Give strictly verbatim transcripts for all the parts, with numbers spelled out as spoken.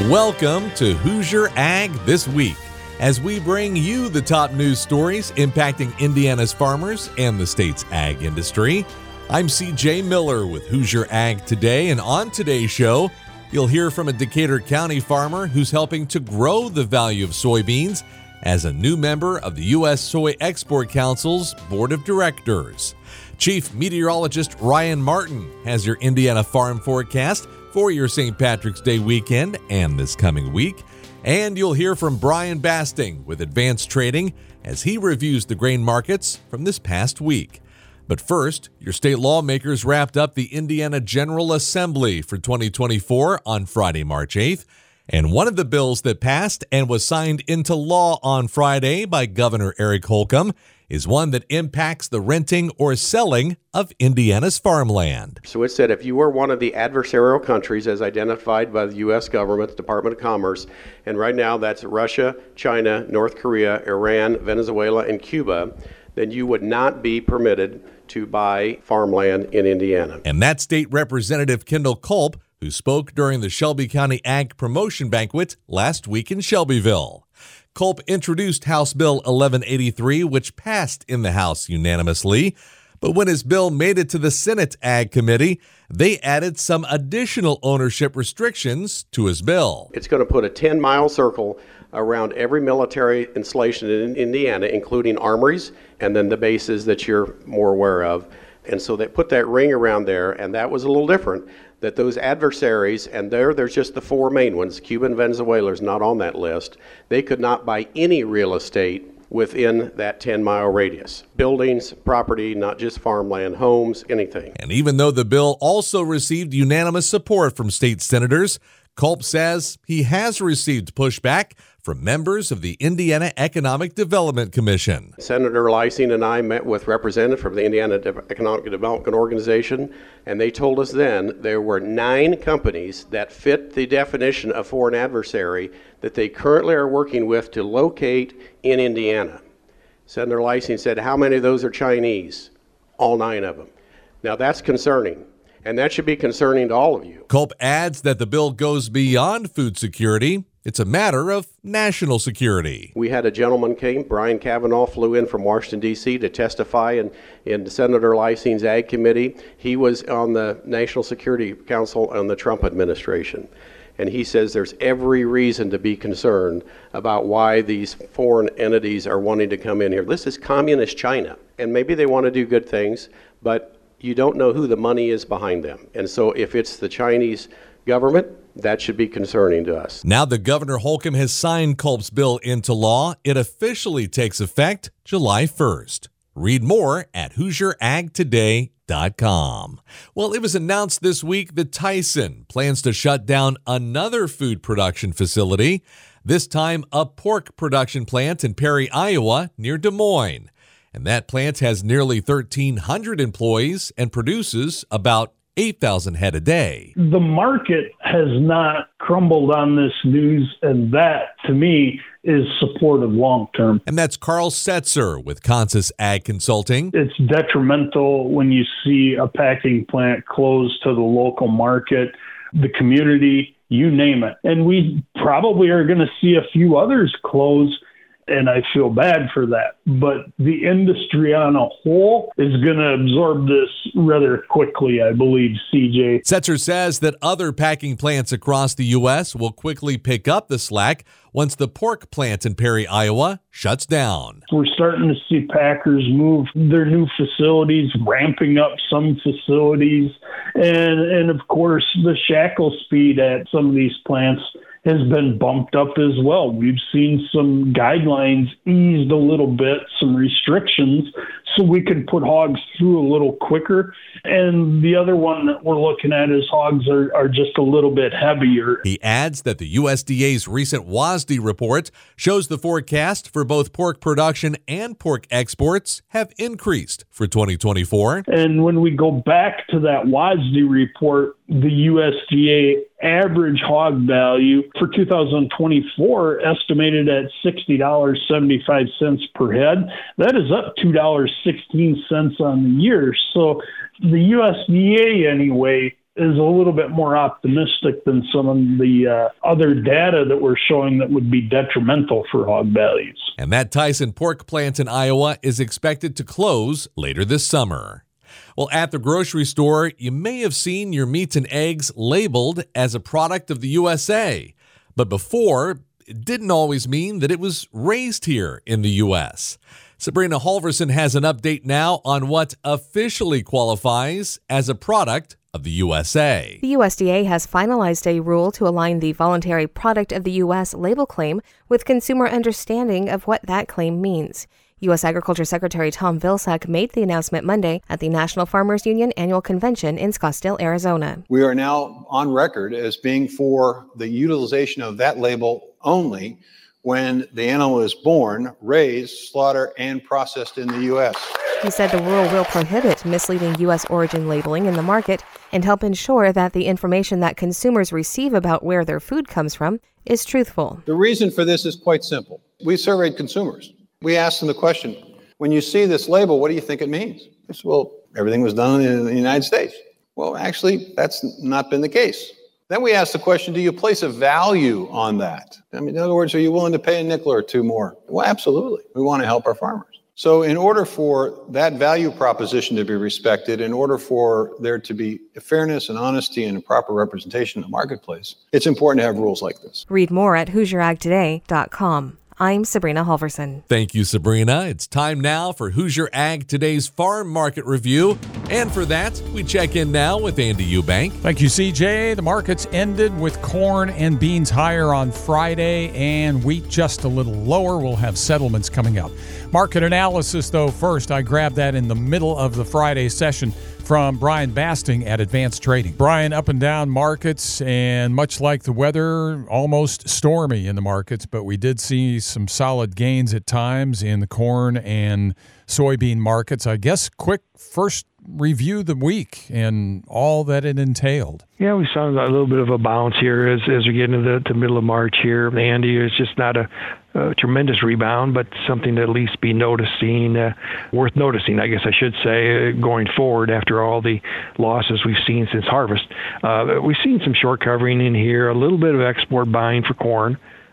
Welcome to Hoosier Ag This Week, as we bring you the top news stories impacting Indiana's farmers and the state's ag industry. I'm C J Miller with Hoosier Ag Today, and on today's show, you'll hear from a Decatur County farmer who's helping to grow the value of soybeans as a new member of the U S Soy Export Council's Board of Directors. Chief Meteorologist Ryan Martin has your Indiana farm forecast for your Saint Patrick's Day weekend and this coming week. And you'll hear from Brian Basting with Advanced Trading as he reviews the grain markets from this past week. But first, your state lawmakers wrapped up the Indiana General Assembly for twenty twenty-four on Friday, March eighth. And one of the bills that passed and was signed into law on Friday by Governor Eric Holcomb is one that impacts the renting or selling of Indiana's farmland. So it said if you were one of the adversarial countries as identified by the U S government, Department of Commerce, and right now that's Russia, China, North Korea, Iran, Venezuela, and Cuba, then you would not be permitted to buy farmland in Indiana. And that's State Representative Kendall Culp, who spoke during the Shelby County Ag Promotion Banquet last week in Shelbyville. Culp introduced House Bill eleven eighty-three, which passed in the House unanimously. But when his bill made it to the Senate Ag Committee, they added some additional ownership restrictions to his bill. It's going to put a ten-mile circle around every military installation in Indiana, including armories and then the bases that you're more aware of. And so they put that ring around there, and that was a little different, that those adversaries, and there there's just the four main ones, Cuba and Venezuela is not on that list, they could not buy any real estate within that ten-mile radius. Buildings, property, not just farmland, homes, anything. And even though the bill also received unanimous support from state senators, Culp says he has received pushback from members of the Indiana Economic Development Commission. Senator Lysing and I met with representatives from the Indiana Economic Development Organization, and they told us then there were nine companies that fit the definition of foreign adversary that they currently are working with to locate in Indiana. Senator Lysing said, how many of those are Chinese? All nine of them. Now that's concerning. And that should be concerning to all of you. Culp adds that the bill goes beyond food security. It's a matter of national security. We had a gentleman came, Brian Kavanaugh, flew in from Washington, D C to testify in, in Senator Lysing's Ag Committee. He was on the National Security Council on the Trump administration. And he says there's every reason to be concerned about why these foreign entities are wanting to come in here. This is communist China. And maybe they want to do good things, but you don't know who the money is behind them. And so if it's the Chinese government, that should be concerning to us. Now that Governor Holcomb has signed Culp's bill into law, it officially takes effect July first. Read more at Hoosier Ag Today dot com. Well, it was announced this week that Tyson plans to shut down another food production facility, this time a pork production plant in Perry, Iowa, near Des Moines. And that plant has nearly thirteen hundred employees and produces about eight thousand head a day. The market has not crumbled on this news, and that, to me, is supportive long-term. And that's Carl Setzer with Consus Ag Consulting. It's detrimental when you see a packing plant close to the local market, the community, you name it. And we probably are going to see a few others close, and I feel bad for that. But the industry on a whole is going to absorb this rather quickly, I believe, C J. Setzer says that other packing plants across the U S will quickly pick up the slack once the pork plant in Perry, Iowa, shuts down. We're starting to see packers move their new facilities, ramping up some facilities, and, and of course, the shackle speed at some of these plants has been bumped up as well. We've seen some guidelines eased a little bit, some restrictions, so we can put hogs through a little quicker. And the other one that we're looking at is hogs are, are just a little bit heavier. He adds that the U S D A's recent W A S D report shows the forecast for both pork production and pork exports have increased for twenty twenty-four. And when we go back to that W A S D report, the U S D A average hog value for two thousand twenty-four estimated at sixty dollars and seventy-five cents per head. That is up two dollars and sixteen cents on the year. So the U S D A, anyway, is a little bit more optimistic than some of the uh, other data that we're showing that would be detrimental for hog values. And that Tyson pork plant in Iowa is expected to close later this summer. Well, at the grocery store, you may have seen your meats and eggs labeled as a product of the U S A. But before, it didn't always mean that it was raised here in the U S. Sabrina Halverson has an update now on what officially qualifies as a product of the U S A. The U S D A has finalized a rule to align the voluntary product of the U S label claim with consumer understanding of what that claim means. U S Agriculture Secretary Tom Vilsack made the announcement Monday at the National Farmers Union Annual Convention in Scottsdale, Arizona. We are now on record as being for the utilization of that label only when the animal is born, raised, slaughtered, and processed in the U S. He said the rule will prohibit misleading U S origin labeling in the market and help ensure that the information that consumers receive about where their food comes from is truthful. The reason for this is quite simple. We surveyed consumers. We asked them the question, when you see this label, what do you think it means? They said, well, everything was done in the United States. Well, actually, that's not been the case. Then we asked the question, do you place a value on that? I mean, in other words, are you willing to pay a nickel or two more? Well, absolutely. We want to help our farmers. So in order for that value proposition to be respected, in order for there to be fairness and honesty and a proper representation in the marketplace, it's important to have rules like this. Read more at Hoosier Ag Today dot com. I'm Sabrina Halverson. Thank you, Sabrina. It's time now for Hoosier Ag Today's Farm Market Review. And for that, we check in now with Andy Eubank. Thank you, C J. The markets ended with corn and beans higher on Friday and wheat just a little lower. We'll have settlements coming up. Market analysis, though, first. I grabbed that in the middle of the Friday session from Brian Basting at Advanced Trading. Brian, up and down markets, and much like the weather, almost stormy in the markets, but we did see some solid gains at times in the corn and soybean markets. I guess quick first review the week and all that it entailed. Yeah, we saw a little bit of a bounce here as as we get into the, the middle of March here. Andy, it's just not a, a tremendous rebound, but something to at least be noticing, uh, worth noticing, I guess I should say, uh, going forward after all the losses we've seen since harvest. Uh, we've seen some short covering in here, a little bit of export buying for corn.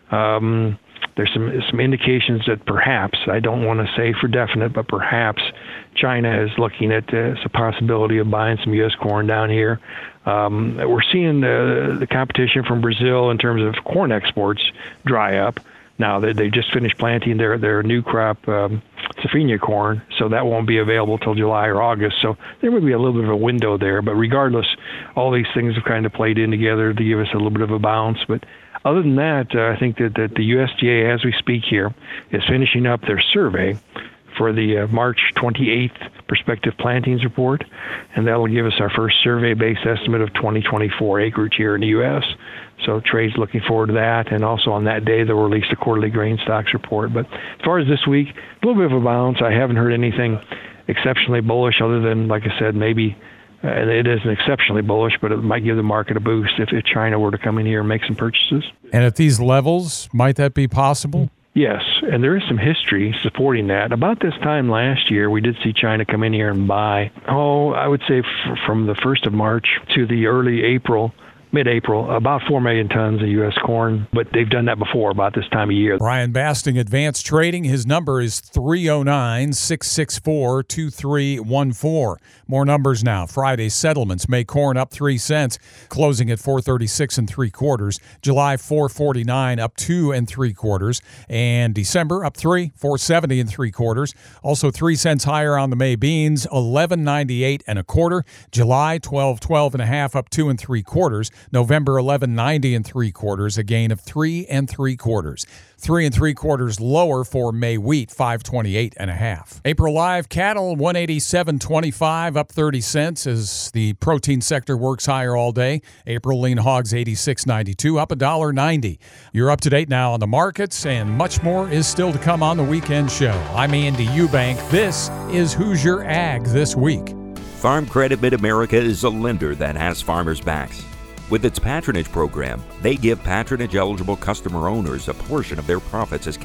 Um, There's some some indications that perhaps, I don't want to say for definite, but perhaps China is looking at uh, the possibility of buying some U S corn down here. Um, we're seeing the, the competition from Brazil in terms of corn exports dry up. Now, they, they just finished planting their, their new crop, um, Safrinha corn, so that won't be available till July or August. So there may be a little bit of a window there. But regardless, all these things have kind of played in together to give us a little bit of a bounce. But other than that, uh, I think that, that the U S D A, as we speak here, is finishing up their survey for the uh, March twenty-eighth prospective plantings report, and that will give us our first survey-based estimate of twenty twenty-four acreage here in the U S. So trade's looking forward to that, and also on that day they'll release the quarterly grain stocks report. But as far as this week, a little bit of a bounce. I haven't heard anything exceptionally bullish other than, like I said, maybe Uh, and it isn't exceptionally bullish, but it might give the market a boost if, if China were to come in here and make some purchases. And at these levels, might that be possible? Yes, and there is some history supporting that. About this time last year, we did see China come in here and buy, oh, I would say f- from the first of March to the early April, mid-April, about four million tons of U S corn, but they've done that before about this time of year. Brian Basting, Advanced Trading. His number is three oh nine, six six four, two three one four. More numbers now. Friday settlements. May corn up three cents, closing at four thirty-six and three quarters. July four forty-nine, up two and three quarters. And December up three, four seventy and three quarters. Also three cents higher on the May beans, eleven ninety-eight and a quarter. July twelve twelve and a half, up two and three quarters. November eleven ninety and three quarters, a gain of three and three quarters. Three and three quarters lower for May wheat, five twenty-eight and a half. April live cattle, one eighty-seven twenty-five, up thirty cents as the protein sector works higher all day. April lean hogs, eighty-six ninety-two, up one dollar ninety. You're up to date now on the markets, and much more is still to come on the weekend show. I'm Andy Eubank. This is Hoosier Ag This Week. Farm Credit Mid-America is a lender that has farmers' backs. With its patronage program, they give patronage-eligible customer owners a portion of their profits as cash.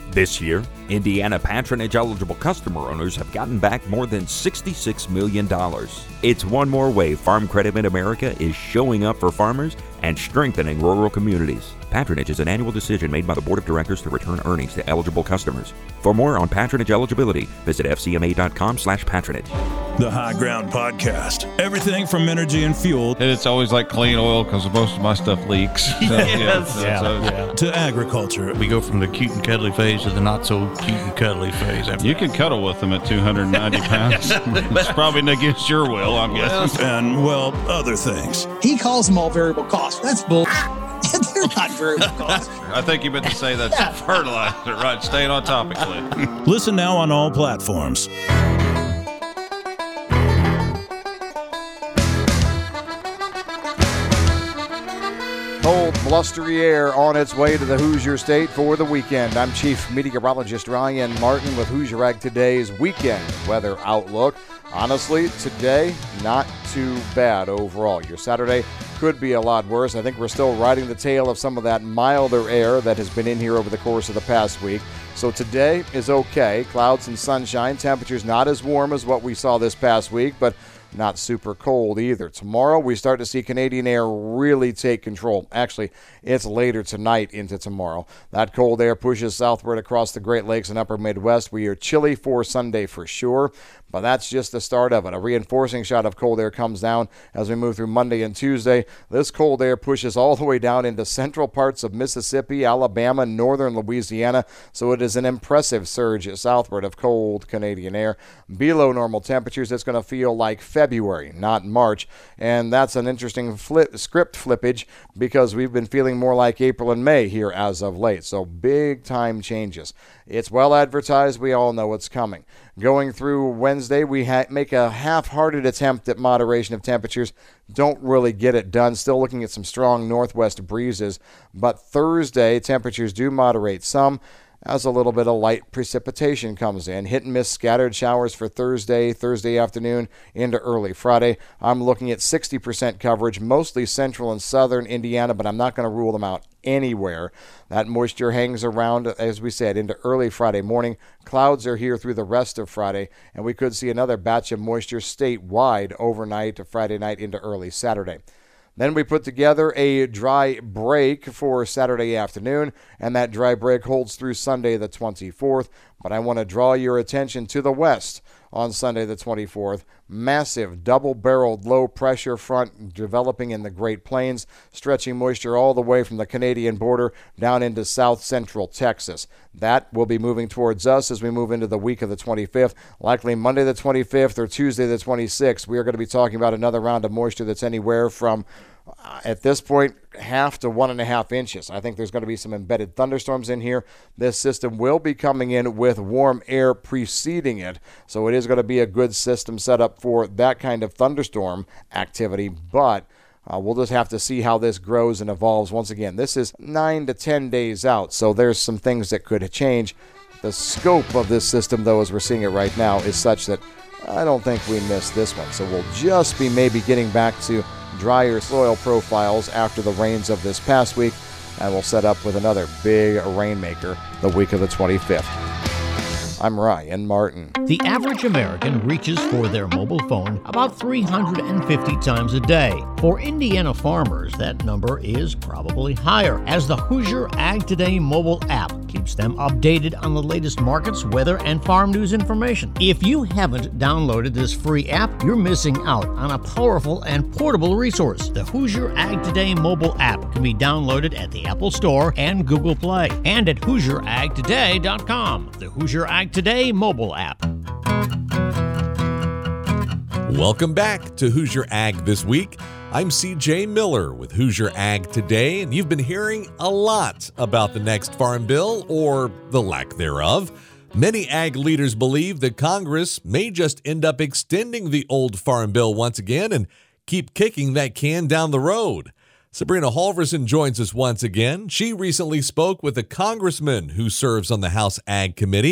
This year, Indiana patronage-eligible customer owners have gotten back more than sixty-six million dollars. It's one more way Farm Credit Mid-America is showing up for farmers and strengthening rural communities. Patronage is an annual decision made by the Board of Directors to return earnings to eligible customers. For more on patronage eligibility, visit f c m a dot com slash patronage. The High Ground Podcast. Everything from energy and fuel. And it's always like clean oil because most of my stuff leaks. So, yes. yeah, so, yeah. To agriculture. We go from the cute and cuddly phase to the not so cute and cuddly phase. You can cuddle with them at two hundred ninety pounds. It's probably against your will, I'm guessing. And, well, other things. He calls them all variable costs. That's bull. They're not variable costs. I think you meant to say that's yeah. fertilizer, right? Staying on topic, Clint. Listen now on all platforms. Cold, blustery air on its way to the Hoosier State for the weekend. I'm Chief Meteorologist Ryan Martin with Hoosier Ag Today's weekend weather outlook. Honestly, today, not too bad overall. Your Saturday could be a lot worse. I think we're still riding the tail of some of that milder air that has been in here over the course of the past week. So today is okay. Clouds and sunshine. Temperatures not as warm as what we saw this past week, but not super cold either. Tomorrow, we start to see Canadian air really take control. Actually, it's later tonight into tomorrow. That cold air pushes southward across the Great Lakes and upper Midwest. We are chilly for Sunday for sure, but that's just the start of it. A reinforcing shot of cold air comes down as we move through Monday and Tuesday. This cold air pushes all the way down into central parts of Mississippi, Alabama, northern Louisiana, so it is an impressive surge southward of cold Canadian air. Below normal temperatures, it's going to feel like February, not March, and that's an interesting flip, script flippage because we've been feeling more like April and May here as of late, so big time changes. It's well advertised. We all know it's coming. Going through Wednesday, we ha- make a half-hearted attempt at moderation of temperatures. Don't really get it done. Still looking at some strong northwest breezes. But Thursday, temperatures do moderate some as a little bit of light precipitation comes in. Hit and miss scattered showers for Thursday, Thursday afternoon into early Friday. I'm looking at sixty percent coverage, mostly central and southern Indiana, but I'm not going to rule them out anywhere. That moisture hangs around, as we said, into early Friday morning. Clouds are here through the rest of Friday, and we could see another batch of moisture statewide overnight to Friday night into early Saturday. Then we put together a dry break for Saturday afternoon, and that dry break holds through Sunday the twenty-fourth. But I want to draw your attention to the west on Sunday the twenty-fourth. Massive double-barreled low-pressure front developing in the Great Plains, stretching moisture all the way from the Canadian border down into south-central Texas. That will be moving towards us as we move into the week of the twenty-fifth. Likely Monday the twenty-fifth or Tuesday the twenty-sixth, we are going to be talking about another round of moisture that's anywhere from Uh, at this point, half to one and a half inches. I think there's going to be some embedded thunderstorms in here. This system will be coming in with warm air preceding it, so it is going to be a good system set up for that kind of thunderstorm activity, but uh, we'll just have to see how this grows and evolves. Once again, this is nine to ten days out, so there's some things that could change. The scope of this system, though, as we're seeing it right now, is such that I don't think we missed this one, so we'll just be maybe getting back to drier soil profiles after the rains of this past week, and we'll set up with another big rainmaker the week of the twenty-fifth. I'm Ryan Martin. The average American reaches for their mobile phone about three hundred fifty times a day. For Indiana farmers, that number is probably higher, as the Hoosier Ag Today mobile app keeps them updated on the latest markets, weather, and farm news information. If you haven't downloaded this free app, you're missing out on a powerful and portable resource. The Hoosier Ag Today mobile app can be downloaded at the Apple Store and Google Play, and at hoosier ag today dot com. The Hoosier Ag Today mobile app. Welcome back to Hoosier Ag This Week. I'm C J Miller with Hoosier Ag Today, and you've been hearing a lot about the next farm bill, or the lack thereof. Many ag leaders believe that Congress may just end up extending the old farm bill once again and keep kicking that can down the road. Sabrina Halverson joins us once again. She recently spoke with a congressman who serves on the House Ag Committee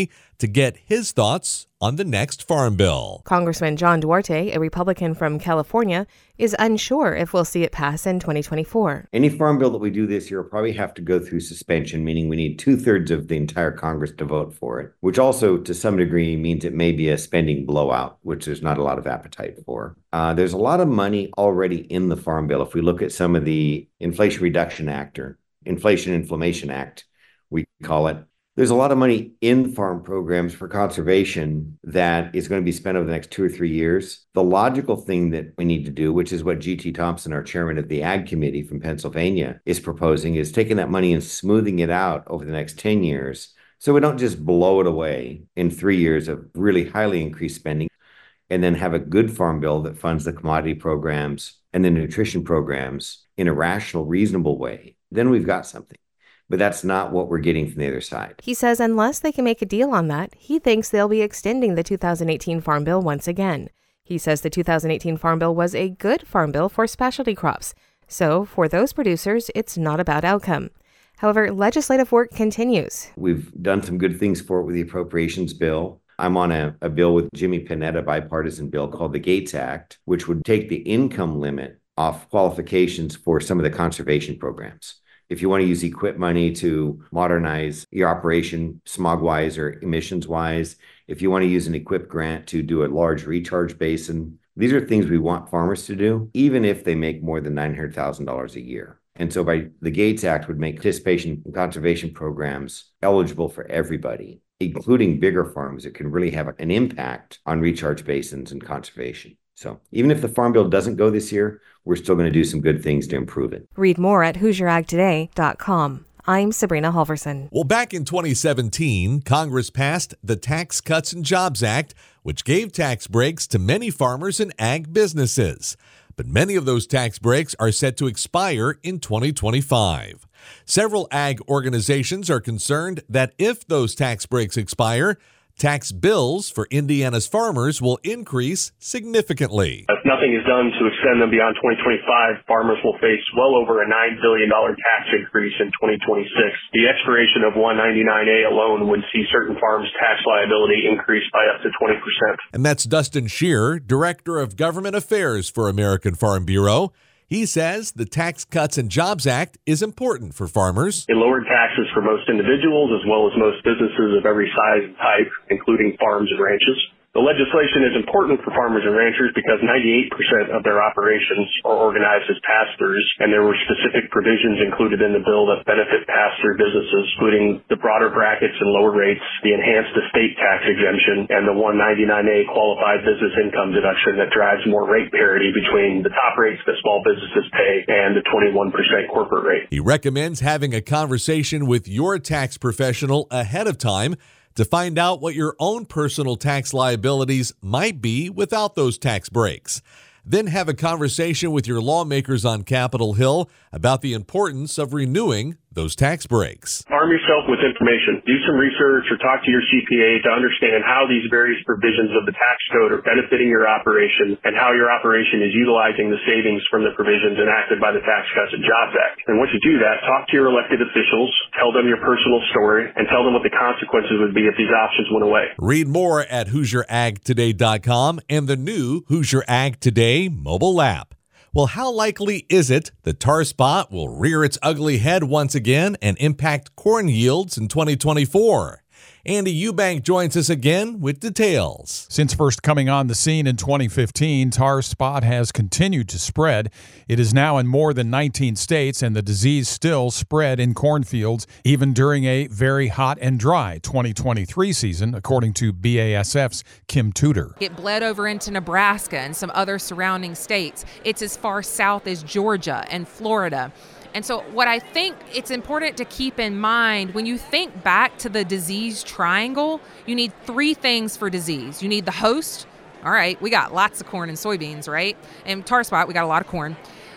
to get his thoughts on the next farm bill. Congressman John Duarte, a Republican from California, is unsure if we'll see it pass in twenty twenty-four. Any farm bill that we do this year will probably have to go through suspension, meaning we need two-thirds of the entire Congress to vote for it, which also to some degree means it may be a spending blowout, which there's not a lot of appetite for. Uh, there's a lot of money already in the farm bill. If we look at some of the Inflation Reduction Act or Inflation Inflammation Act, we call it, there's a lot of money in farm programs for conservation that is going to be spent over the next two or three years. The logical thing that we need to do, which is what G T Thompson, our chairman of the Ag Committee from Pennsylvania, is proposing, is taking that money and smoothing it out over the next ten years so we don't just blow it away in three years of really highly increased spending and then have a good farm bill that funds the commodity programs and the nutrition programs in a rational, reasonable way. Then we've got something. But that's not what we're getting from the other side. He says unless they can make a deal on that, he thinks they'll be extending the two thousand eighteen Farm Bill once again. He says the two thousand eighteen Farm Bill was a good farm bill for specialty crops. So for those producers, it's not a bad outcome. However, legislative work continues. We've done some good things for it with the appropriations bill. I'm on a, a bill with Jimmy Panetta, a bipartisan bill called the Gates Act, which would take the income limit off qualifications for some of the conservation programs. If you want to use equip money to modernize your operation smog-wise or emissions-wise, if you want to use an equip grant to do a large recharge basin, these are things we want farmers to do, even if they make more than nine hundred thousand dollars a year. And so by the Gates Act would make participation in conservation programs eligible for everybody, including bigger farms that can really have an impact on recharge basins and conservation. So even if the Farm Bill doesn't go this year, we're still going to do some good things to improve it. Read more at Hoosier Ag Today dot com. I'm Sabrina Halverson. Well, back in twenty seventeen, Congress passed the Tax Cuts and Jobs Act, which gave tax breaks to many farmers and ag businesses. But many of those tax breaks are set to expire in twenty twenty-five. Several ag organizations are concerned that if those tax breaks expire, tax bills for Indiana's farmers will increase significantly. If nothing is done to extend them beyond twenty twenty-five, farmers will face well over a nine billion dollars tax increase in twenty twenty-six. The expiration of one ninety-nine A alone would see certain farms' tax liability increase by up to twenty percent. And that's Dustin Shear, Director of Government Affairs for American Farm Bureau. He says the Tax Cuts and Jobs Act is important for farmers. It lowered taxes for most individuals as well as most businesses of every size and type, including farms and ranches. The legislation is important for farmers and ranchers because ninety-eight percent of their operations are organized as pass-throughs, and there were specific provisions included in the bill that benefit pass-through businesses, including the broader brackets and lower rates, the enhanced estate tax exemption, and the one ninety-nine A qualified business income deduction that drives more rate parity between the top rates that small businesses pay and the twenty-one percent corporate rate. He recommends having a conversation with your tax professional ahead of time to find out what your own personal tax liabilities might be without those tax breaks. Then have a conversation with your lawmakers on Capitol Hill about the importance of renewing those tax breaks. Arm yourself with information. Do some research or talk to your C P A to understand how these various provisions of the tax code are benefiting your operation and how your operation is utilizing the savings from the provisions enacted by the Tax Cuts and Jobs Act. And once you do that, talk to your elected officials, tell them your personal story, and tell them what the consequences would be if these options went away. Read more at Hoosier Ag Today dot com and the new Hoosier Ag Today mobile app. Well, how likely is it the tar spot will rear its ugly head once again and impact corn yields in twenty twenty-four? Andy Eubank joins us again with details. Since first coming on the scene in twenty fifteen, tar spot has continued to spread. It is now in more than nineteen states, and the disease still spread in cornfields even during a very hot and dry twenty twenty-three season, according to B A S F's Kim Tudor. It bled over into Nebraska and some other surrounding states. It's as far south as Georgia and Florida. And so what I think it's important to keep in mind, when you think back to the disease triangle, you need three things for disease. You need the host. All right, we got lots of corn and soybeans, right? And tar spot, we got a lot of corn.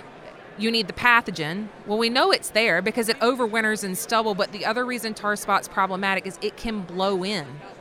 You need the pathogen. Well, we know it's there because it overwinters in stubble, but the other reason tar spot's problematic is it can blow in.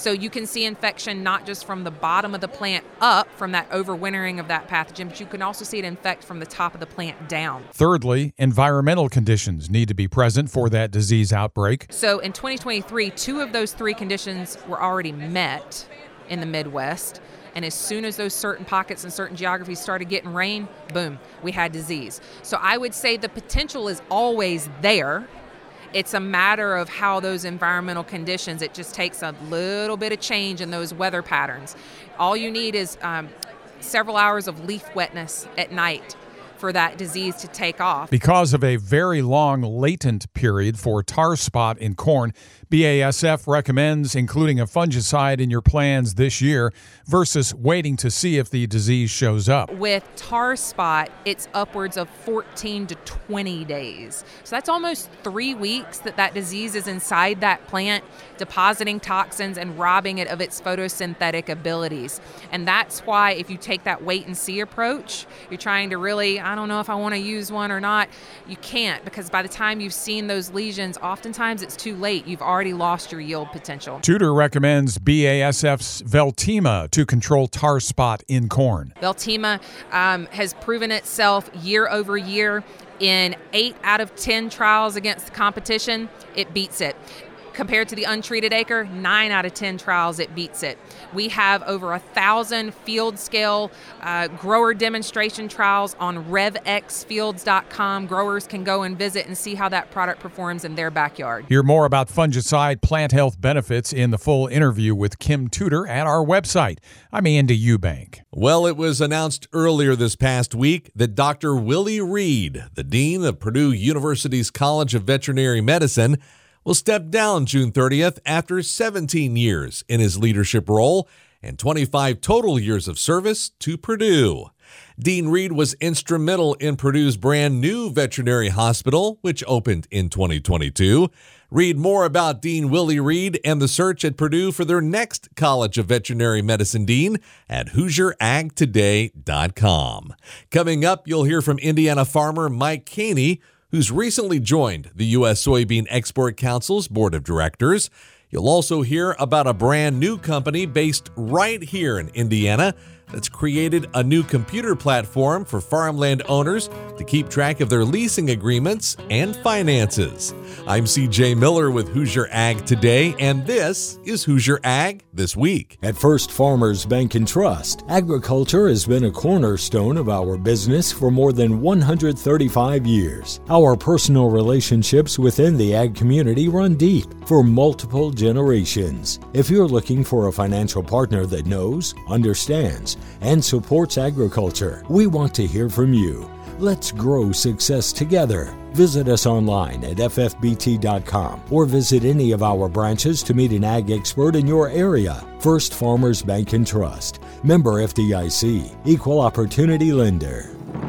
So you can see infection not just from the bottom of the plant up from that overwintering of that pathogen, but you can also see it infect from the top of the plant down. Thirdly, environmental conditions need to be present for that disease outbreak. So in twenty twenty-three, two of those three conditions were already met in the Midwest. And as soon as those certain pockets and certain geographies started getting rain, boom, we had disease. So I would say the potential is always there. It's a matter of how those environmental conditions, it just takes a little bit of change in those weather patterns. All you need is um, several hours of leaf wetness at night for that disease to take off. Because of a very long latent period for tar spot in corn, B A S F recommends including a fungicide in your plans this year versus waiting to see if the disease shows up. With tar spot, it's upwards of fourteen to twenty days. So that's almost three weeks that that disease is inside that plant, depositing toxins and robbing it of its photosynthetic abilities. And that's why if you take that wait and see approach, you're trying to really, I don't know if I want to use one or not, you can't, because by the time you've seen those lesions, oftentimes it's too late. You've already lost your yield potential. Tudor recommends B A S F's Veltima to control tar spot in corn. Veltima um, has proven itself year over year in eight out of ten trials against the competition. It beats it. Compared to the untreated acre, nine out of ten trials, it beats it. We have over a thousand field scale uh, grower demonstration trials on rev x fields dot com. Growers can go and visit and see how that product performs in their backyard. Hear more about fungicide plant health benefits in the full interview with Kim Tudor at our website. I'm Andy Eubank. Well, it was announced earlier this past week that Doctor Willie Reed, the dean of Purdue University's College of Veterinary Medicine, will step down June thirtieth after seventeen years in his leadership role and twenty-five total years of service to Purdue. Dean Reed was instrumental in Purdue's brand new veterinary hospital, which opened in twenty twenty-two. Read more about Dean Willie Reed and the search at Purdue for their next College of Veterinary Medicine dean at Hoosier Ag Today dot com. Coming up, you'll hear from Indiana farmer Mike Caney, who's recently joined the U S Soybean Export Council's board of directors. You'll also hear about a brand new company based right here in Indiana that's created a new computer platform for farmland owners to keep track of their leasing agreements and finances. I'm C J Miller with Hoosier Ag Today, and this is Hoosier Ag This Week. At First Farmers Bank and Trust, agriculture has been a cornerstone of our business for more than one hundred thirty-five years. Our personal relationships within the ag community run deep for multiple generations. If you're looking for a financial partner that knows, understands, and supports agriculture, we want to hear from you. Let's grow success together. Visit us online at f f b t dot com or visit any of our branches to meet an ag expert in your area. First Farmers Bank and Trust. Member F D I C. Equal Opportunity Lender.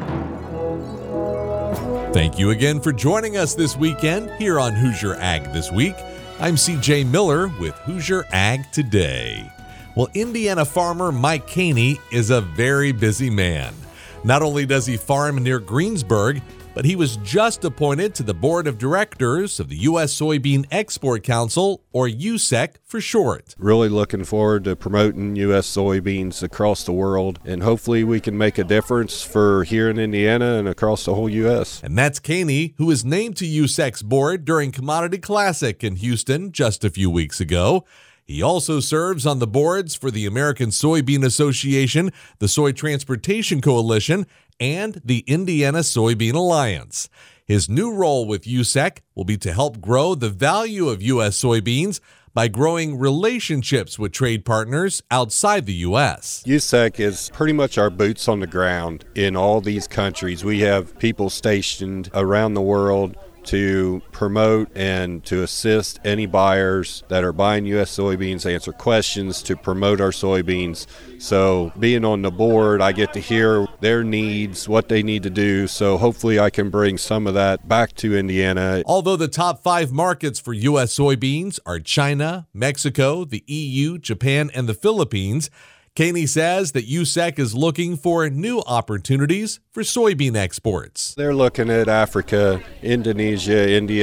Thank you again for joining us this weekend here on Hoosier Ag This Week. I'm C J Miller with Hoosier Ag Today. Well, Indiana farmer Mike Caney is a very busy man. Not only does he farm near Greensburg, but he was just appointed to the board of directors of the U S Soybean Export Council, or U S E C for short. Really looking forward to promoting U S soybeans across the world, and hopefully we can make a difference for here in Indiana and across the whole U S. And that's Caney, who was named to U S E C's board during Commodity Classic in Houston just a few weeks ago. He also serves on the boards for the American Soybean Association, the Soy Transportation Coalition, and the Indiana Soybean Alliance. His new role with U S E C will be to help grow the value of U S soybeans by growing relationships with trade partners outside the U S. U S E C is pretty much our boots on the ground in all these countries. We have people stationed around the world to promote and to assist any buyers that are buying U S soybeans, answer questions, to promote our soybeans. So being on the board, I get to hear their needs, what they need to do, so hopefully I can bring some of that back to Indiana. Although the top five markets for U S soybeans are China, Mexico, the E U, Japan, and the Philippines, Caney says that U S E C is looking for new opportunities for soybean exports. They're looking at Africa, Indonesia, India,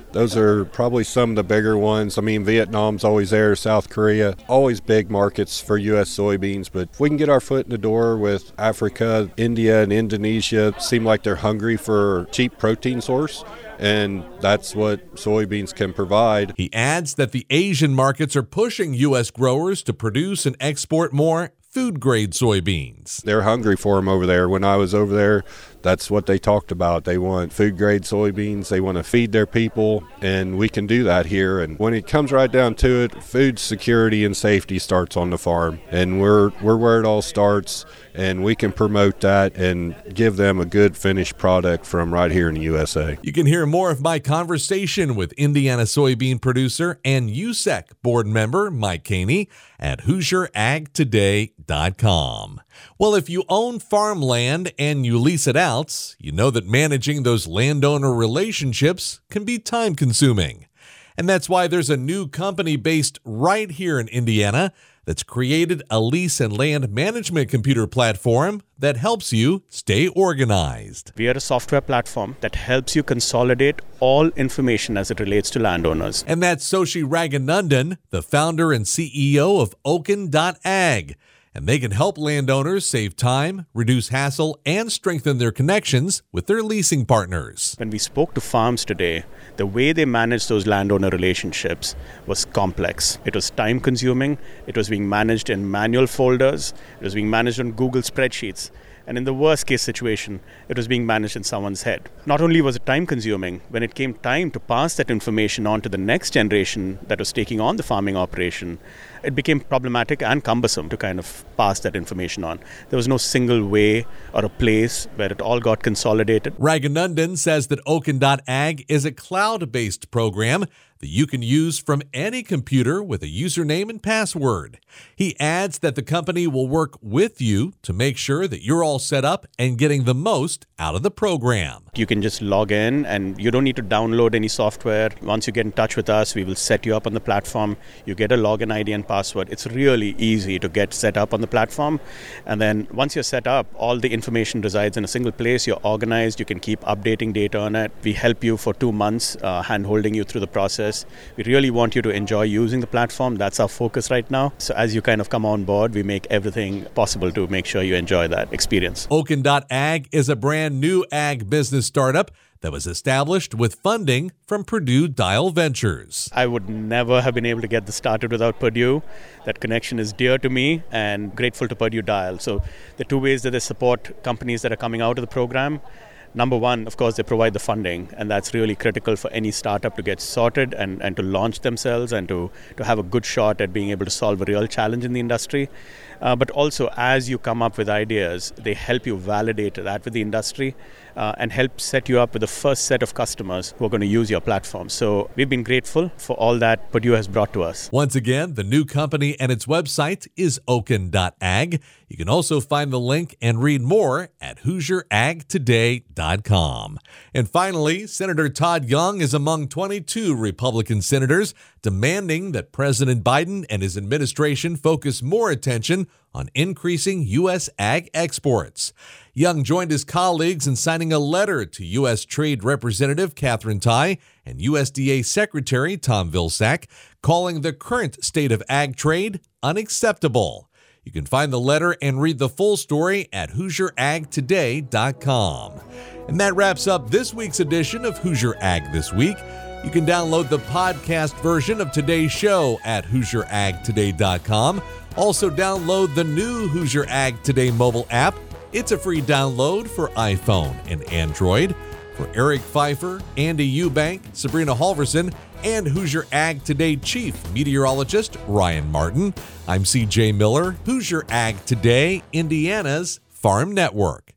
Those are probably some of the bigger ones. I mean, Vietnam's always there, South Korea, always big markets for U S soybeans. But if we can get our foot in the door with Africa, India, and Indonesia, seem like they're hungry for a cheap protein source. And that's what soybeans can provide. He adds that the Asian markets are pushing U S growers to produce and export more food-grade soybeans. They're hungry for them over there. When I was over there, that's what they talked about. They want food-grade soybeans. They want to feed their people, and we can do that here. And when it comes right down to it, food security and safety starts on the farm, and we're we're where it all starts, and we can promote that and give them a good finished product from right here in the U S A. You can hear more of my conversation with Indiana soybean producer and U S E C board member Mike Caney at Hoosier Ag Today dot com. Well, if you own farmland and you lease it out, you know that managing those landowner relationships can be time-consuming. And that's why there's a new company based right here in Indiana that's created a lease and land management computer platform that helps you stay organized. We are a software platform that helps you consolidate all information as it relates to landowners. And that's Soshi Raghunandan, the founder and C E O of Oken dot ag. And they can help landowners save time, reduce hassle, and strengthen their connections with their leasing partners. When we spoke to farms today, the way they managed those landowner relationships was complex. It was time-consuming. It was being managed in manual folders. It was being managed on Google spreadsheets. And in the worst-case situation, it was being managed in someone's head. Not only was it time-consuming, when it came time to pass that information on to the next generation that was taking on the farming operation, it became problematic and cumbersome to kind of pass that information on. There was no single way or a place where it all got consolidated. Raghunandan says that Oken dot ag is a cloud-based program that you can use from any computer with a username and password. He adds that the company will work with you to make sure that you're all set up and getting the most out of the program. You can just log in and you don't need to download any software. Once you get in touch with us, we will set you up on the platform. You get a login I D and password. It's really easy to get set up on the platform. And then once you're set up, all the information resides in a single place. You're organized. You can keep updating data on it. We help you for two months, uh, hand-holding you through the process. We really want you to enjoy using the platform. That's our focus right now. So as you kind of come on board, we make everything possible to make sure you enjoy that experience. Oken dot ag is a brand new ag business startup that was established with funding from Purdue Dial Ventures. I would never have been able to get this started without Purdue. That connection is dear to me and grateful to Purdue Dial. So the two ways that they support companies that are coming out of the program. Number one, of course, they provide the funding, and that's really critical for any startup to get sorted and, and to launch themselves and to, to have a good shot at being able to solve a real challenge in the industry. Uh, but also, as you come up with ideas, they help you validate that with the industry uh, and help set you up with the first set of customers who are going to use your platform. So we've been grateful for all that Purdue has brought to us. Once again, the new company and its website is Oken dot ag. You can also find the link and read more at Hoosier Ag Today dot com. And finally, Senator Todd Young is among twenty-two Republican senators demanding that President Biden and his administration focus more attention on increasing U S ag exports. Young joined his colleagues in signing a letter to U S Trade Representative Katherine Tai and U S D A Secretary Tom Vilsack, calling the current state of ag trade unacceptable. You can find the letter and read the full story at Hoosier Ag Today dot com. And that wraps up this week's edition of Hoosier Ag This Week. You can download the podcast version of today's show at Hoosier Ag Today dot com. Also download the new Hoosier Ag Today mobile app. It's a free download for iPhone and Android. For Eric Pfeiffer, Andy Eubank, Sabrina Halverson, and Hoosier Ag Today Chief Meteorologist Ryan Martin, I'm C J Miller, Hoosier Ag Today, Indiana's Farm Network.